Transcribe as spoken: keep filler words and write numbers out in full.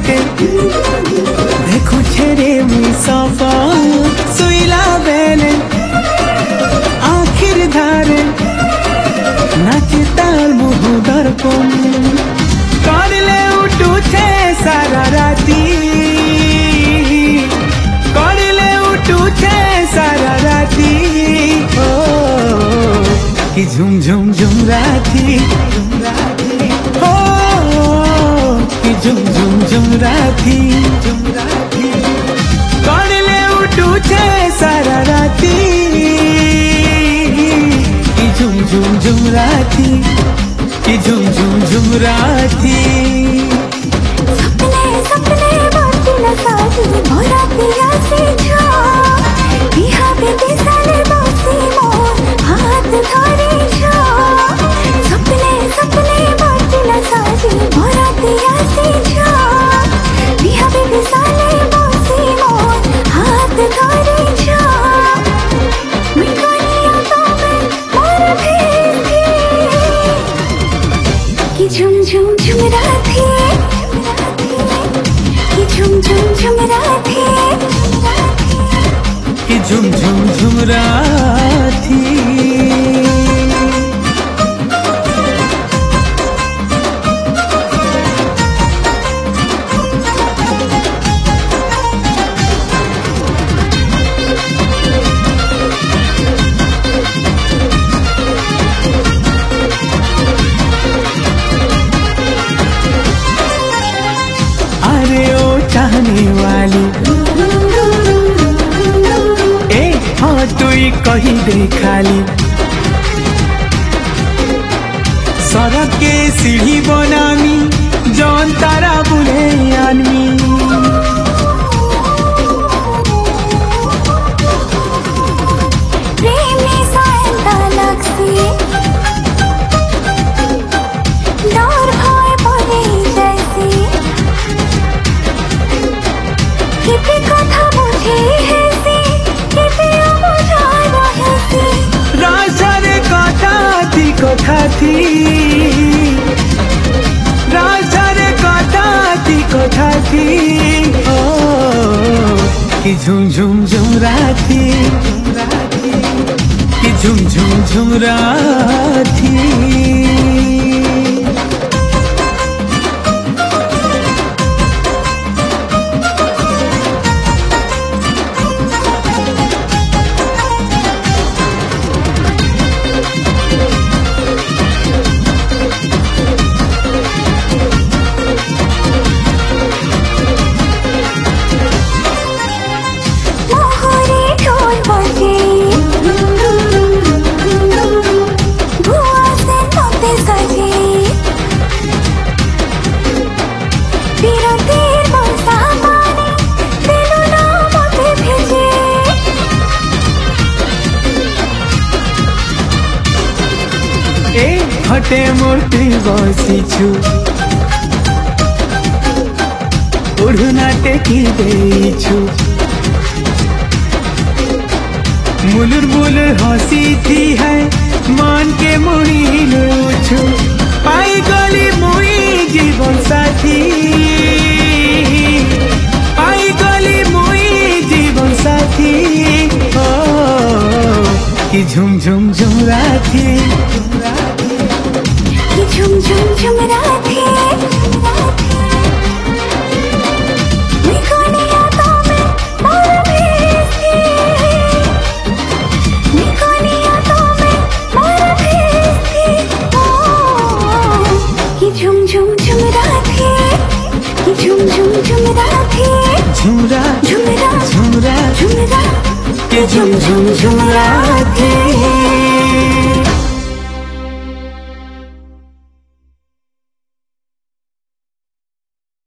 बाटे देखो छेरे मुई सफा सुइला बेले आखिर धारे नाचे ताल मुह दर्पण करले उठू छे सारा राती करले उठू छे सारा राती ओ कि झुम झुम झुम राती हो कि झुम झुम झुम राती करले उठू छे सारा राती कि झुम झुम झुम राती कि झुम झुम झुम राती सपने सपने बाटी न साजी भरा पिया से छा बिहा बेबी साले बासी मोर हाथ धरे छा सपने सपने बाटी न साजी भरा पिया से छा बिहा बेबी साले बासी मोर हाथ धरे छा मैं कनिया तो मैं मोर भेजी कि झुम झुम झुम राती कि झुम झुम झुम राती कि झुम झुम झुम राती अरे ओ चाहने वाली ए हाँ तू ही कही दे खाली सड़क के सीढ़ी बनामी जौन तारा बुले आनमी प्रेम में सायंता लगसी डोर भाई परे जैसी किपे कथा बुझे हैसी किपे बुझाय रहसी राजारे कथा थी कथा थी राजारे कथा थी कथा थी ओ कि झुम झुम झुम राती कि झुम झुम झुम राती मोहरे ढोल बजे बुआ से तोते सजे पीरो तीर बरसा पानी तेनु नाम पे भेजे ए हटे मूर्ति बसिछु ओढ़ना टेकी देछु मुलुर मुलुर हंसी थी है मान के मुड़ी लूछु पाई गली मुई जीवन साथी पाई गली मुई जीवन साथी ओ कि झुम झुम झुम राती कि झुम झुम झुम राती मैं कनिया तो मैं मोर भेजी मैं कनिया तो मैं मोर भेजी ओ कि झुम झुम झुम राती कि झुम झुम झुम राती झुमरा झुमरा झुमरा झुमरा कि झुम झुम झुम